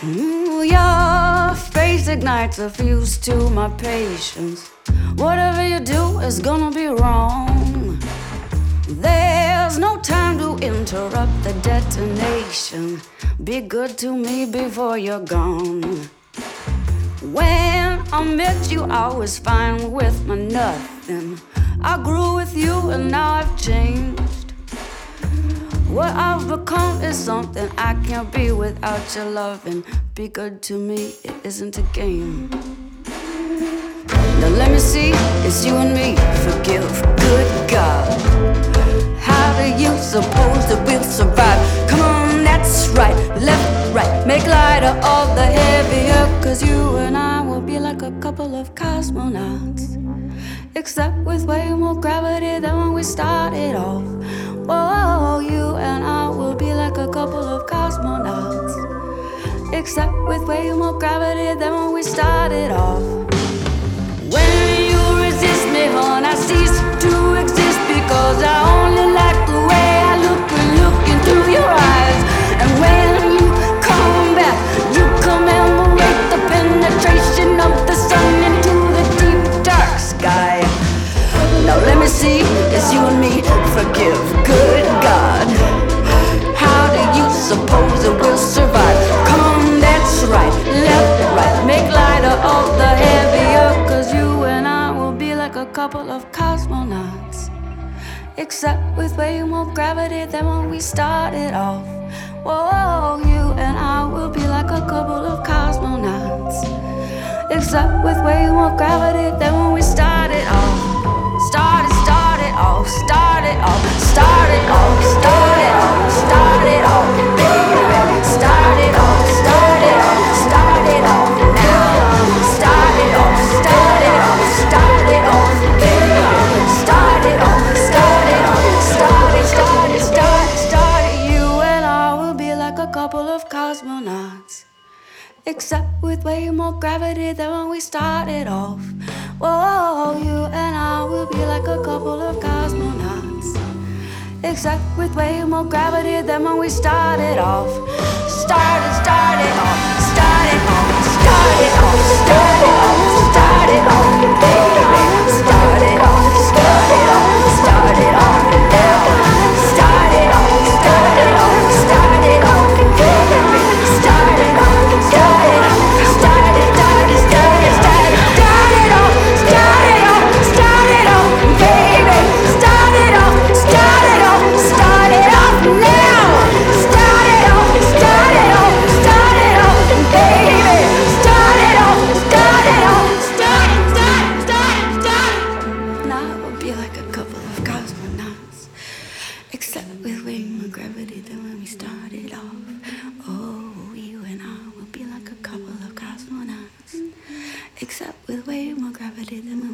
Your face ignites a fuse to my patience. Whatever you do is gonna be wrong. There's no time to interrupt the detonation. Be good to me before you're gone. When I met you, I was fine with my nothing. I grew with you and now I've changed. What I've become is something I can't be without your loving. Be good to me, it isn't a game. Now let me see, it's you and me. Forgive, good God. How do you suppose that we'll survive? Come on, that's right, left, right. Make lighter all the heavier, 'cause you and I will be like a couple of cosmonauts, except with way more gravity than when we started off. Whoa, you and I will be like a couple of cosmonauts, except with way more gravity than when we started off. When you resist me, hon, I cease to exist, because I only like the way I look when looking through your eyes. And when you come back, you commemorate the penetration of the sun into the deep dark sky. Now let me see, it's you and me. Forgive, good God. How do you suppose it will survive? Come on, that's right, left, right. Make lighter all the heavier, 'cause you and I will be like a couple of cosmonauts, except with way more gravity than when we started off. Whoa, you and I will be like a couple of cosmonauts, except with way more gravity than when we started off. Started off, started off, started off, started off, started off, baby. Started off, started off, started off now. Started off, started off, started off, baby. Started off, started off, started. You and I will be like a couple of cosmonauts, except with way more gravity than when we started off. Whoa, you and I will be like a couple of cosmonauts, except with way more gravity than when we started off. Started off, started off, started off, started off, started off, baby. Started off, started off, started off now. Started off, started off, started off, baby. Started off, started off, started off, started off, started off, baby. Started off, started off, started off now. Started off, started off, started off, baby. Started off, started off, started. Now it will be like a couple of cosmonauts, except with way more gravity than when we started off. Oh, you and I will be like a couple of cosmonauts, except with way more gravity than